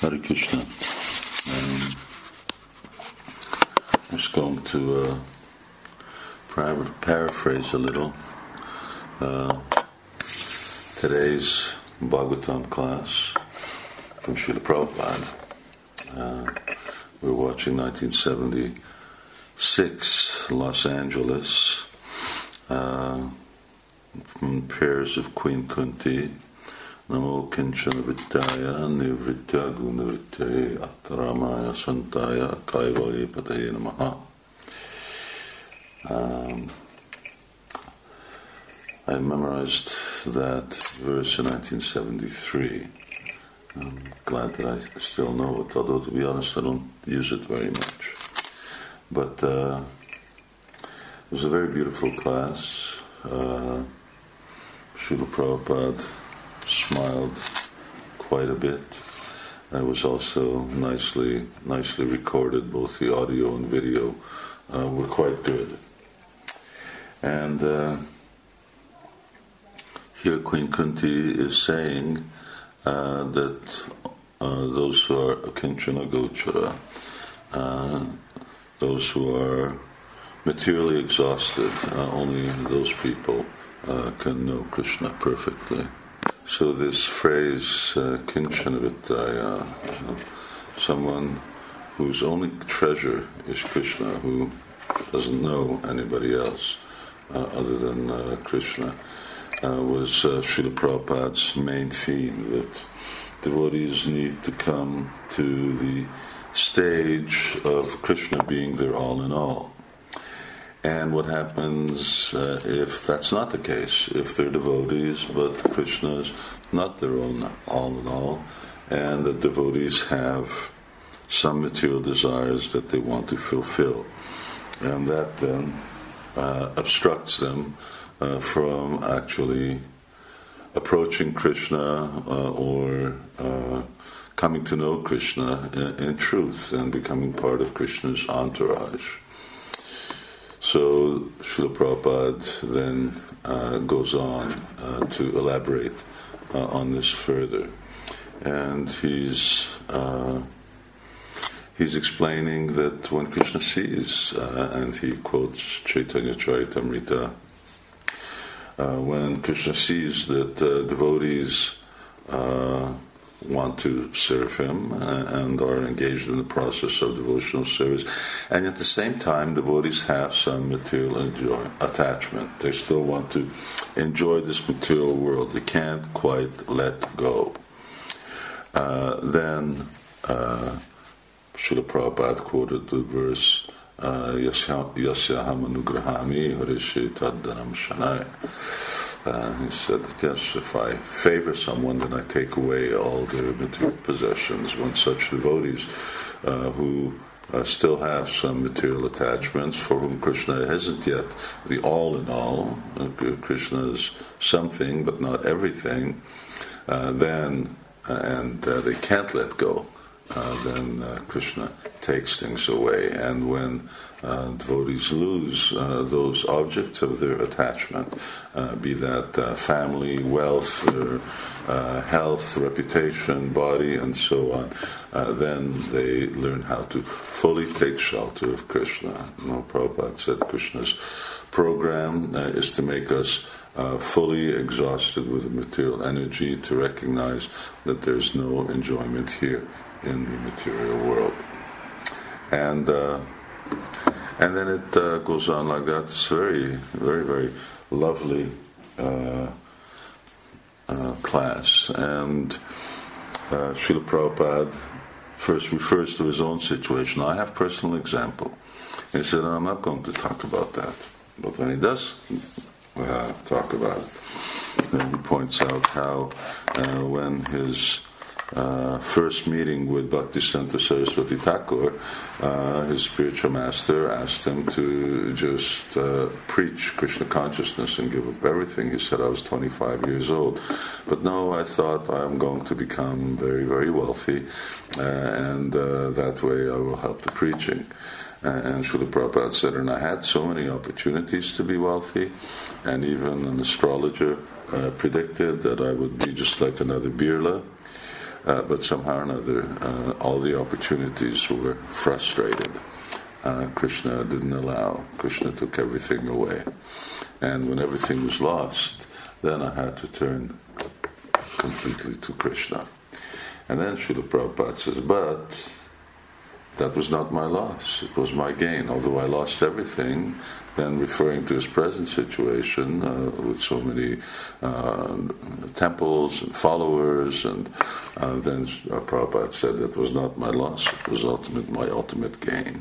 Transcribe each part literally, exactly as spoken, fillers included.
Hare Krishna. Um, I'm just going to uh, para- paraphrase a little uh, today's Bhagavatam class from Srila Prabhupada. Uh, we're watching nineteen seventy-six, Los Angeles, uh, from prayers of Queen Kunti. Namo Kinchana Vittaya Nivritya Gunavrittaya Attaramaya Santaya Kaivalya Pataye Namaha. Um, I memorized that verse in nineteen seventy-three. I'm glad that I still know it, although to be honest I don't use it very much. But uh, it was a very beautiful class. Uh, Srila Prabhupada smiled quite a bit. It was also nicely nicely recorded. Both the audio and video uh, were quite good. And uh, here Queen Kunti is saying uh, that uh, those who are Kinchana Gochara, uh, those who are materially exhausted, uh, only those people uh, can know Krishna perfectly. So this phrase, uh, Kinchana Vittaya, uh, someone whose only treasure is Krishna, who doesn't know anybody else uh, other than uh, Krishna, uh, was uh, Srila Prabhupada's main theme, that devotees need to come to the stage of Krishna being their all in all. And what happens uh, if that's not the case, if they're devotees, but Krishna is not their own all in all, and the devotees have some material desires that they want to fulfill. And that then uh, obstructs them uh, from actually approaching Krishna uh, or uh, coming to know Krishna in, in truth and becoming part of Krishna's entourage. So Srila Prabhupada then uh, goes on uh, to elaborate uh, on this further, and he's uh, he's explaining that when Krishna sees, uh, and he quotes Chaitanya Charitamrita, uh, when Krishna sees that uh, devotees uh, want to serve him uh, and are engaged in the process of devotional service, and at the same time devotees have some material enjoy, attachment. They still want to enjoy this material world. They can't quite let go. Uh, then uh, Srila Prabhupada quoted the verse Yasyaham anugrahami harishi taddanam shanai. Uh, he said that yes, if I favor someone, then I take away all their material possessions. When such devotees uh, who uh, still have some material attachments, for whom Krishna isn't yet the all in all, uh, Krishna is something but not everything, uh, then uh, and uh, they can't let go, uh, then uh, Krishna takes things away. And when Uh, devotees lose uh, those objects of their attachment, uh, be that uh, family, wealth, or, uh, health, reputation, body, and so on, uh, then they learn how to fully take shelter of Krishna. You know, Prabhupada said Krishna's program uh, is to make us uh, fully exhausted with the material energy, to recognize that there's no enjoyment here in the material world. And uh, And then it uh, goes on like that. It's very, very, very lovely uh, uh, class. And uh, Srila Prabhupada first refers to his own situation. I have personal example. And he said, I'm not going to talk about that. But then he does uh, talk about it. And he points out how uh, when his Uh, first meeting with Bhaktisiddhanta Saraswati Thakur, uh, his spiritual master asked him to just uh, preach Krishna consciousness and give up everything. He said, I was twenty-five years old, but no, I thought I'm going to become very, very wealthy, uh, and uh, that way I will help the preaching. Uh, and Srila Prabhupada said, and I had so many opportunities to be wealthy, and even an astrologer uh, predicted that I would be just like another Birla. Uh, but somehow or another, uh, all the opportunities were frustrated. Uh, Krishna didn't allow. Krishna took everything away. And when everything was lost, then I had to turn completely to Krishna. And then Srila Prabhupada says, but that was not my loss, it was my gain. Although I lost everything, then referring to his present situation uh, with so many uh, temples and followers, and uh, then uh, Prabhupada said that was not my loss, it was ultimate, my ultimate gain.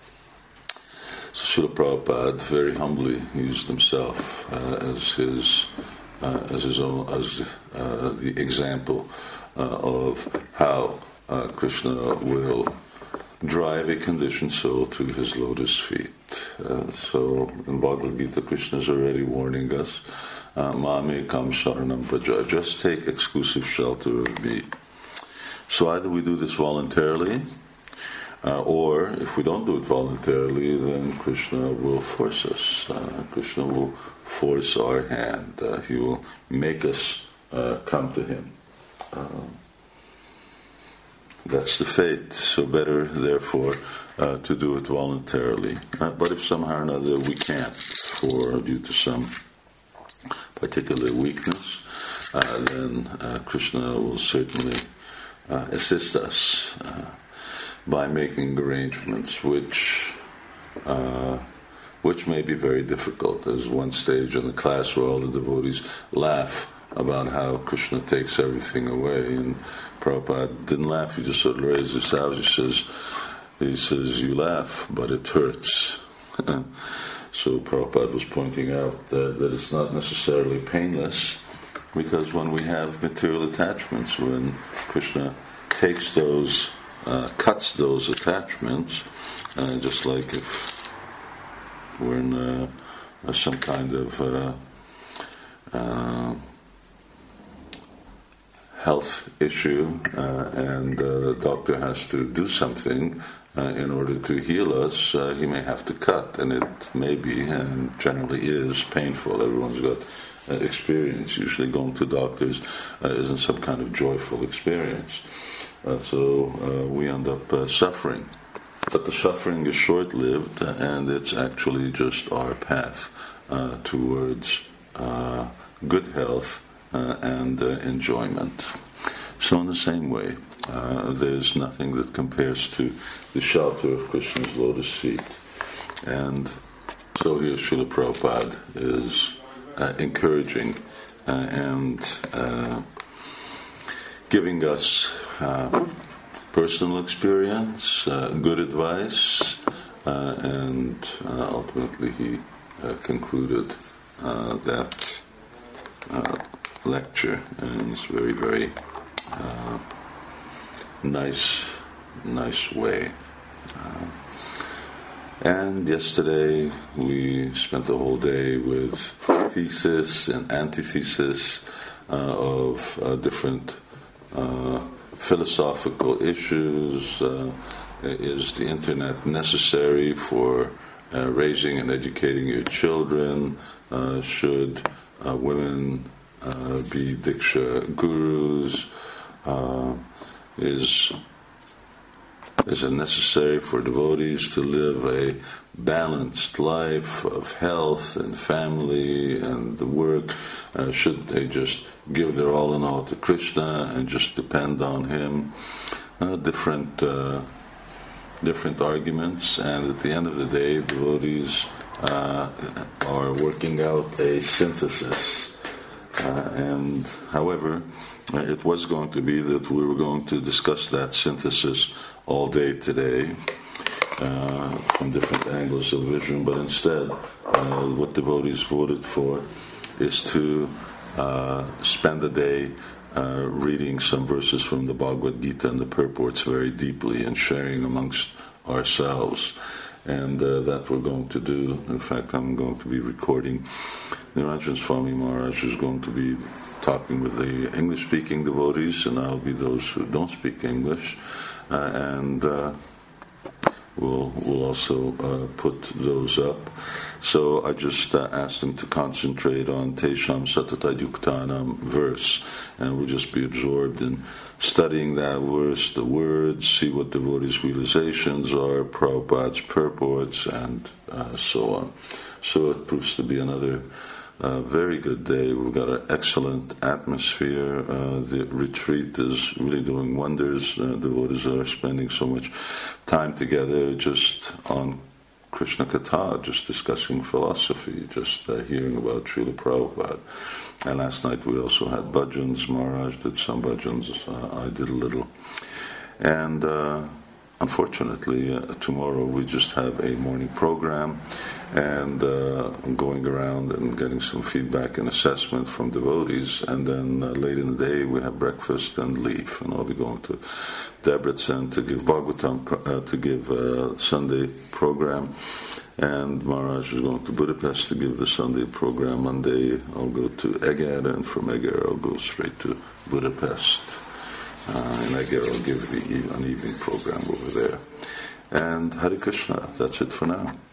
So Srila Prabhupada very humbly used himself uh, as his uh, as his own as uh, the example uh, of how uh, Krishna will drive a conditioned soul to his lotus feet. Uh, so in Bhagavad Gita, Krishna is already warning us, Mame kam sharanam praja, just take exclusive shelter of me. So either we do this voluntarily, uh, or if we don't do it voluntarily, then Krishna will force us. Uh, Krishna will force our hand. Uh, he will make us uh, come to him. Uh, That's the fate. So better, therefore, uh, to do it voluntarily. Uh, but if somehow or another we can't, for due to some particular weakness, uh, then uh, Krishna will certainly uh, assist us uh, by making arrangements, which uh, which may be very difficult. There's one stage in the class where all the devotees laugh about how Krishna takes everything away, and Prabhupada didn't laugh. He just sort of raised his eyes. He says, "He says you laugh, but it hurts." So Prabhupada was pointing out that, that it's not necessarily painless, because when we have material attachments, when Krishna takes those, uh, cuts those attachments, uh, just like if we're in uh, some kind of uh, uh, health issue, uh, and uh, the doctor has to do something uh, in order to heal us, uh, he may have to cut, and it may be, and generally is, painful. Everyone's got uh, experience. Usually going to doctors uh, isn't some kind of joyful experience. Uh, so uh, we end up uh, suffering. But the suffering is short-lived, and it's actually just our path uh, towards uh, good health Uh, and uh, enjoyment. So in the same way, uh, there's nothing that compares to the shelter of Krishna's lotus feet. And so here Srila Prabhupada is uh, encouraging uh, and uh, giving us uh, personal experience, uh, good advice, uh, and uh, ultimately he uh, concluded uh, that uh, lecture, and it's very, very uh, nice, nice way. Uh, and yesterday we spent the whole day with thesis and antithesis uh, of uh, different uh, philosophical issues. Uh, is the internet necessary for uh, raising and educating your children? Uh, should uh, women Uh, be Diksha gurus? Uh, is is it necessary for devotees to live a balanced life of health and family and the work? Uh, should they just give their all in all to Krishna and just depend on him? Uh, different uh, different arguments, and at the end of the day, devotees uh, are working out a synthesis. Uh, and however, uh, it was going to be that we were going to discuss that synthesis all day today uh, from different angles of vision, but instead uh, what devotees voted for is to uh, spend the day uh, reading some verses from the Bhagavad Gita and the purports very deeply and sharing amongst ourselves. And uh, that we're going to do. In fact, I'm going to be recording. Niranjan Swami Maharaj is going to be talking with the English-speaking devotees, and I'll be those who don't speak English. Uh, and uh, we'll, we'll also uh, put those up. So I just uh, asked them to concentrate on Tesham Satatad Yuktanam verse, and we'll just be absorbed in studying that verse, the words, see what devotees' realizations are, Prabhupada's purports, and uh, so on. So it proves to be another uh, very good day. We've got an excellent atmosphere. Uh, the retreat is really doing wonders. Uh, devotees are spending so much time together just on Krishna Katha, just discussing philosophy, just uh, hearing about Srila Prabhupada. And last night we also had bhajans. Maharaj did some bhajans. Uh, I did a little. And uh, unfortunately, uh, tomorrow we just have a morning program, and uh, I'm going around and getting some feedback and assessment from devotees. And then uh, late in the day we have breakfast and leave. And I'll be going to Debrecen to give Bhagavatam, uh, to give uh, Sunday program. And Maharaj is going to Budapest to give the Sunday program. Monday I'll go to Eger, and from Eger I'll go straight to Budapest. Uh, in Eger I'll give the, an evening program over there. And Hare Krishna, that's it for now.